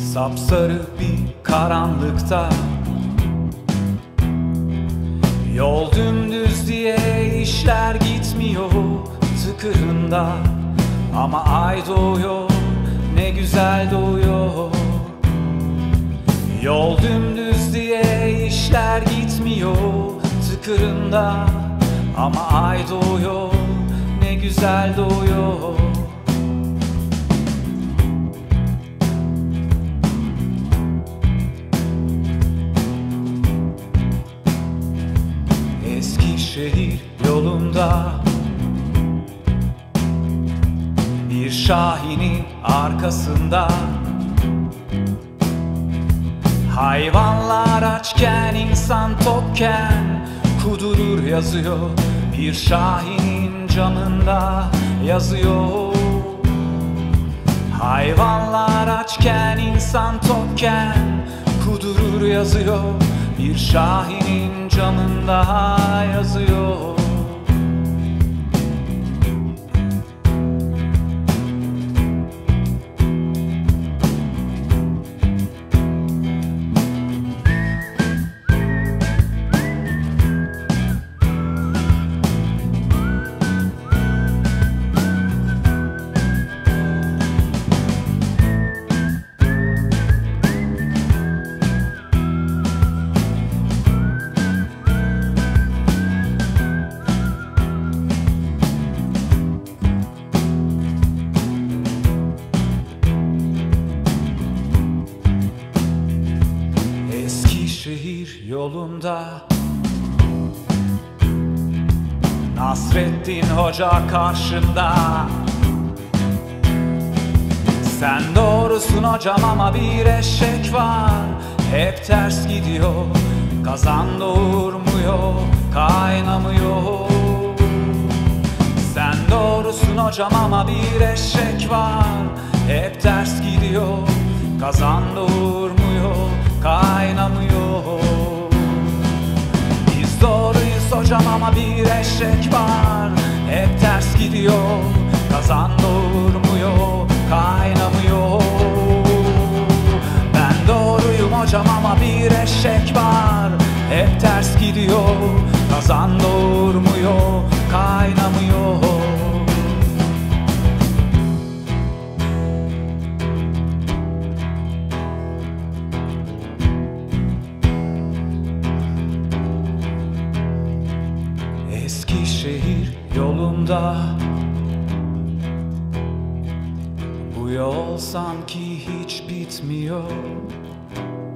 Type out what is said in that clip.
Sapsarı bir karanlıkta, yol dümdüz diye işler gitmiyor tıkırında. Ama ay doğuyor, ne güzel doğuyor. Yol dümdüz diye işler gitmiyor tıkırında. Ama ay doğuyor, ne güzel doğuyor. Eskişehir yolunda, bir şahinin arkasında, hayvanlar açken insan tokken kudurur yazıyor. Bir şahinin camında yazıyor. Hayvanlar açken insan tokken kudurur yazıyor. Bir şahinin camında yazıyor. Eskişehir yolunda, Nasrettin Hoca karşında. Sen doğrusun hocam ama bir eşek var, hep ters gidiyor. Kazan doğurmuyor, kaynamıyor. Sen doğrusun hocam ama bir eşek var, hep ters gidiyor. Kazan doğurmuyor, kaynamıyor. Biz doğruyuz hocam ama bir eşek var, hep ters gidiyor. Kazan doğurmuyor, kaynamıyor. Ben doğruyum hocam ama bir eşek var, hep ters gidiyor. Kazan doğurmuyor, kaynamıyor. Eskişehir yolunda, bu yol sanki hiç bitmiyor.